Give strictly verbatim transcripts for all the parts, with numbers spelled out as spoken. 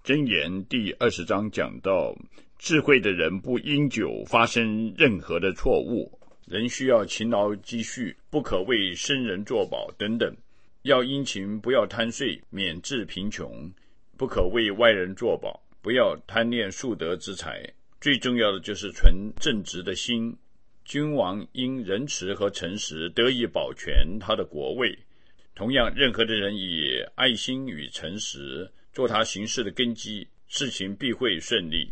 箴言第二十章讲到，智慧的人不因酒发生任何的错误，人需要勤劳积蓄，不可为生人作保等等，要殷勤，不要贪睡，免致贫穷，不可为外人作保，不要贪恋数得之财，最重要的就是存正直的心。君王因仁慈和诚实得以保全他的国位，同样任何的人以爱心与诚实做他行事的根基，事情必会顺利。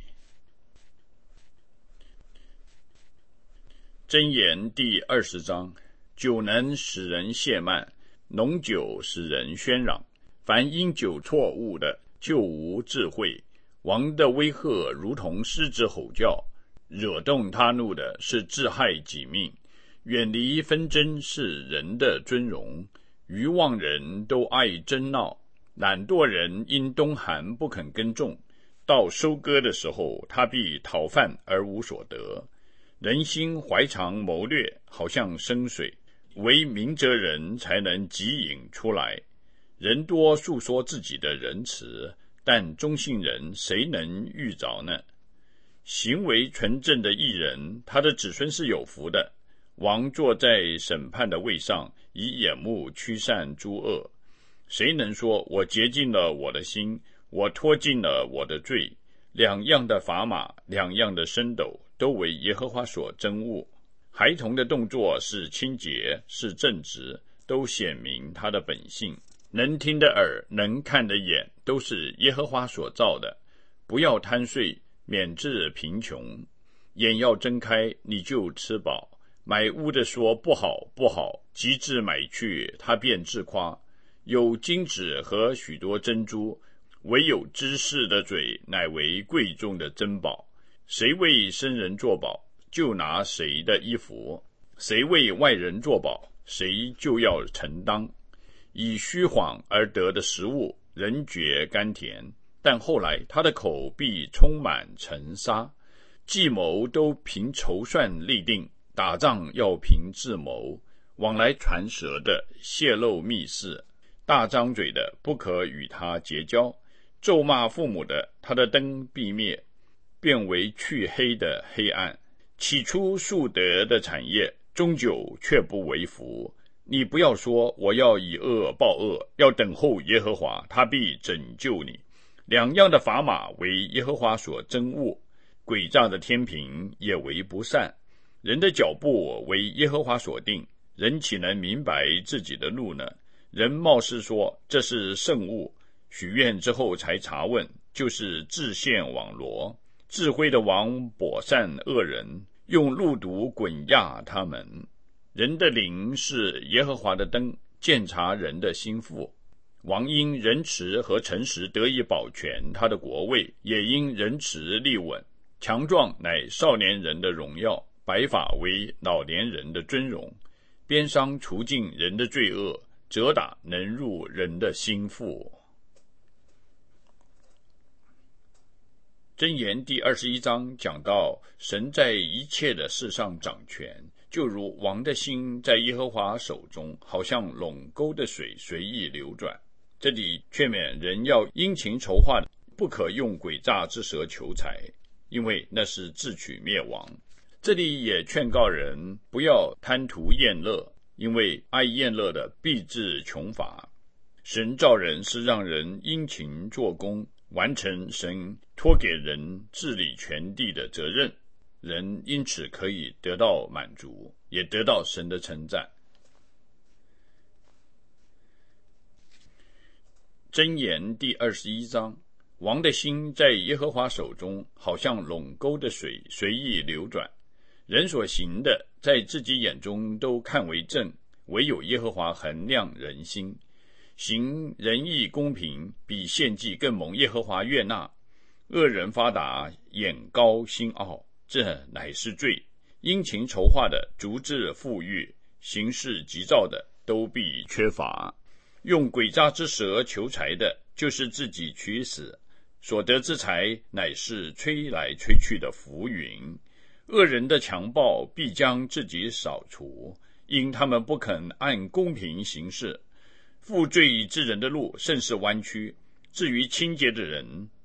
箴言第二十章，酒能使人懈慢，浓酒使人喧嚷，凡因酒错误的，就无智慧。王的威吓如同狮子吼叫，惹动他怒的是自害己命。远离纷争是人的尊荣，愚妄人都爱争闹，懒惰人因冬寒不肯耕种，到收割的时候，他必讨饭而无所得。人心怀藏谋略，好像深水，唯明哲人才能汲饮出来。人多述说自己的仁慈，但忠信人谁能遇着呢？行为纯正的义人，他的子孙是有福的。王坐在审判的位上，以眼目驱散诸恶。谁能说我洁净了我的心，我脱尽了我的罪？两样的砝码，两样的升斗，都为耶和华所憎恶。孩童的动作是清洁，是正直，都显明他的本性。能听的耳，能看的眼，都是耶和华所造的。不要贪睡，免致贫穷。眼要睁开，你就吃饱。买屋的说不好不好，及至买去，他便自夸。有金子和许多珍珠，唯有知识的嘴乃为贵重的珍宝。谁为生人作保，就拿谁的衣服；谁为外人作保，谁就要承当。以虚谎而得的食物，人觉甘甜，但后来他的口必充满尘沙。计谋都凭筹算立定，打仗要凭智谋。往来传舌的泄露密事，大张嘴的不可与他结交。咒骂父母的，他的灯必灭，变为黢黑的黑暗。起初素得的产业，终久却不为福。你不要说我要以恶报恶，要等候耶和华，他必拯救你。两样的砝码为耶和华所憎恶，诡诈的天平也为不善。人的脚步为耶和华所定，人岂能明白自己的路呢？人貌似说这是圣物，许愿之后才查问，就是自陷网罗。智慧的王捕散恶人，用路毒滚压他们。人的灵是耶和华的灯，鉴察人的心腹。王因仁慈和诚实得以保全他的国位，也因仁慈立稳。强壮乃少年人的荣耀，白发为老年人的尊荣。鞭伤除尽人的罪恶，责打能入人的心腹。箴言第二十一章讲到，神在一切的事上掌权，就如王的心在耶和华手中，好像垄沟的水随意流转。这里劝勉人要殷勤筹划，不可用诡诈之舌求财，因为那是自取灭亡。这里也劝告人不要贪图厌乐，因为爱厌乐的必致穷乏。神造人是让人殷勤做工，完成神托给人治理全地的责任，人因此可以得到满足，也得到神的称赞。箴言第二十一章，王的心在耶和华手中，好像垄沟的水随意流转。人所行的，在自己眼中都看为正，唯有耶和华衡量人心。行仁义公平，比献祭更蒙耶和华悦纳。恶人发达，眼高心傲，这乃是罪。殷勤筹划的，足智富裕；行事急躁的，都必缺乏。用诡诈之舌求财的，就是自己取死。所得之财，乃是吹来吹去的浮云。恶人的强暴必将自己扫除，因他们不肯按公平行事。负罪之人的路甚是弯曲，至于清洁的人，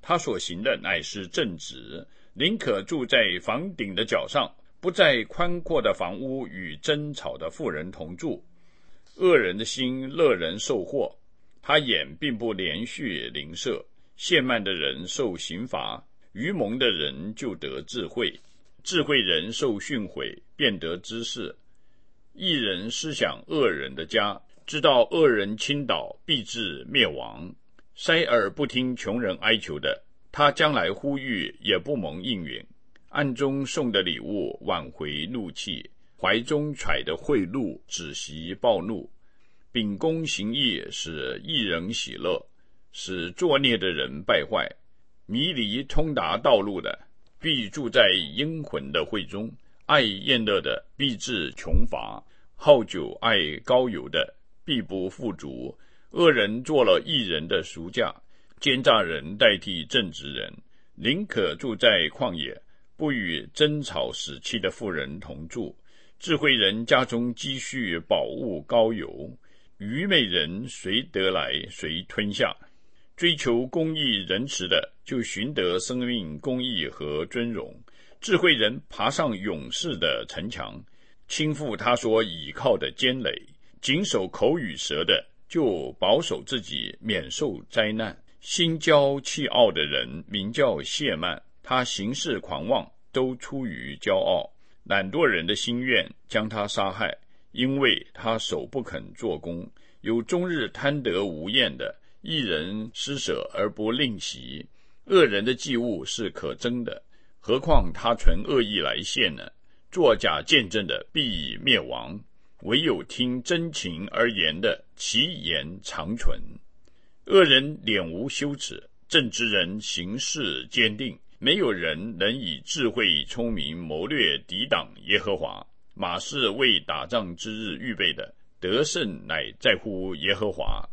他所行的乃是正直，宁可住在房顶的角上，不在宽阔的房屋与争吵的妇人同住。恶人的心乐人受祸，他眼并不连续邻舍。亵慢的人受刑罚，愚蒙的人就得智慧。智慧人受训诲，便得知识。义人思想恶人的家，知道恶人倾倒，必致灭亡。塞耳不听穷人哀求的，他将来呼吁也不蒙应允。暗中送的礼物挽回怒气，怀中揣的贿赂止息暴怒。秉公行义使义人喜乐，使作孽的人败坏。迷离通达道路的，必住在阴魂的会中。爱宴乐的，必致穷乏。好酒爱高油的，必不富足。恶人做了义人的赎价，奸诈人代替正直人。宁可住在旷野，不与争吵使气的妇人同住。智慧人家中积蓄宝物高油，愚昧人谁得来谁吞下。追求公义仁慈的，就寻得生命公义和尊荣。智慧人爬上勇士的城墙，倾覆他所倚靠的坚垒。谨守口与舌的，就保守自己免受灾难。心骄气傲的人名叫谢曼，他行事狂妄，都出于骄傲。懒惰人的心愿将他杀害，因为他手不肯做工。有终日贪得无厌的，一人施舍而不吝惜。恶人的祭物是可憎的，何况他存恶意来献呢？作假见证的必灭亡，唯有听真情而言的，其言长存。恶人脸无羞耻，正直人行事坚定。没有人能以智慧聪明谋略抵挡耶和华。马是为打仗之日预备的，得胜乃在乎耶和华。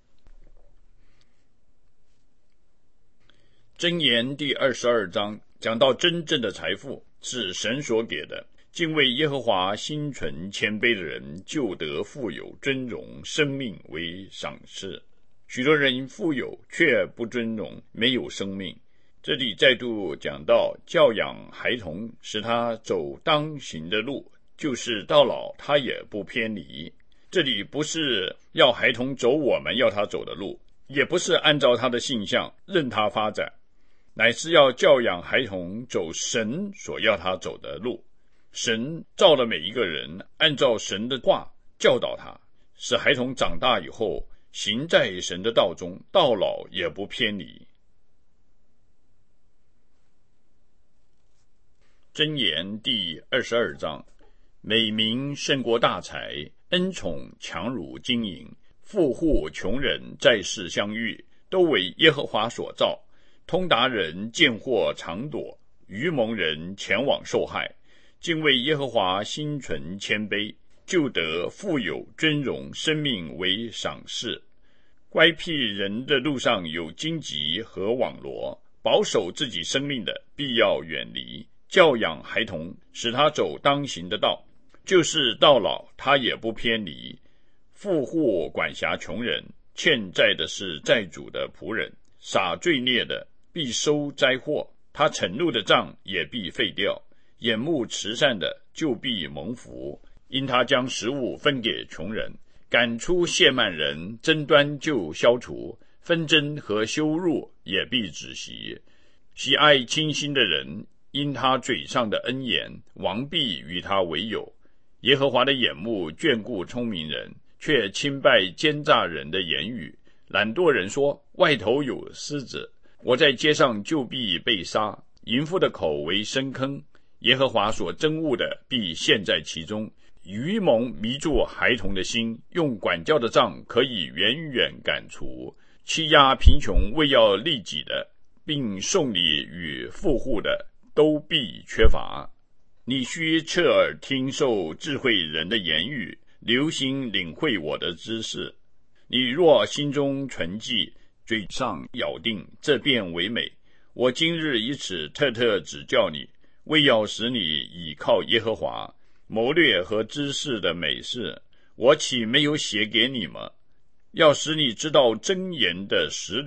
箴言第二十二章讲到真正的财富是神所给的，敬畏耶和华心存谦卑的人就得富有尊荣，生命为赏赐。许多人富有却不尊荣，没有生命。这里再度讲到教养孩童，使他走当行的路，就是到老他也不偏离。这里不是要孩童走我们要他走的路，也不是按照他的性向任他发展，乃是要教养孩童走神所要他走的路。神造了每一个人，按照神的话教导他，使孩童长大以后行在神的道中，到老也不偏离。箴言第二十二章，美名胜过大财，恩宠强如金银。富户穷人在世相遇，都为耶和华所造。通达人见祸常躲，愚蒙人前往受害。敬畏耶和华心存谦卑，就得富有尊荣，生命为赏赐。乖僻人的路上有荆棘和网罗，保守自己生命的必要远离。教养孩童，使他走当行的道，就是到老他也不偏离。富户管辖穷人，欠债的是债主的仆人。撒罪孽的必收灾祸，他惩怒的杖也必废掉。眼目慈善的就必蒙福，因他将食物分给穷人。赶出亵慢人，争端就消除，纷争和羞辱也必止息。喜爱清心的人，因他嘴上的恩言，王必与他为友。耶和华的眼目眷顾聪明人，却轻拜奸诈人的言语。懒惰人说，外头有狮子，我在街上就必被杀。淫妇的口为深坑，耶和华所憎恶的必陷在其中。愚蒙迷住孩童的心，用管教的杖可以远远赶除。欺压贫穷为要利己的，并送礼与富户的，都必缺乏。你须侧耳听受智慧人的言语，留心领会我的知识。你若心中存记，嘴上咬定，这便为美。我今日以此特特指教你，为要使你倚靠耶和华。谋略和知识的美事，我岂没有写给你吗？要使你知道箴言的实理，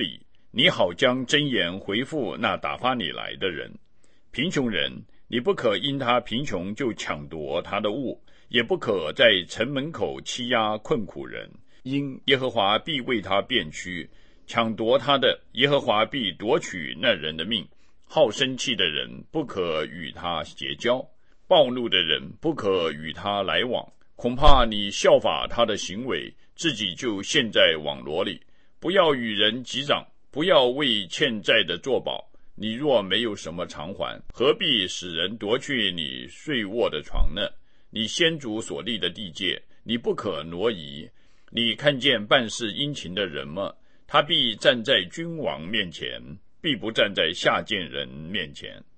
你好将真言回复那打发你来的人。贫穷人，你不可因他贫穷就抢夺他的物，也不可在城门口欺压困苦人，因耶和华必为他辩屈，抢夺他的，耶和华必夺取那人的命。好生气的人不可与他结交，暴怒的人不可与他来往，恐怕你效法他的行为，自己就陷在网罗里。不要与人击掌，不要为欠债的作保。你若没有什么偿还，何必使人夺去你睡卧的床呢？你先祖所立的地界，你不可挪移。你看见办事殷勤的人吗？他必站在君王面前，必不站在下贱人面前。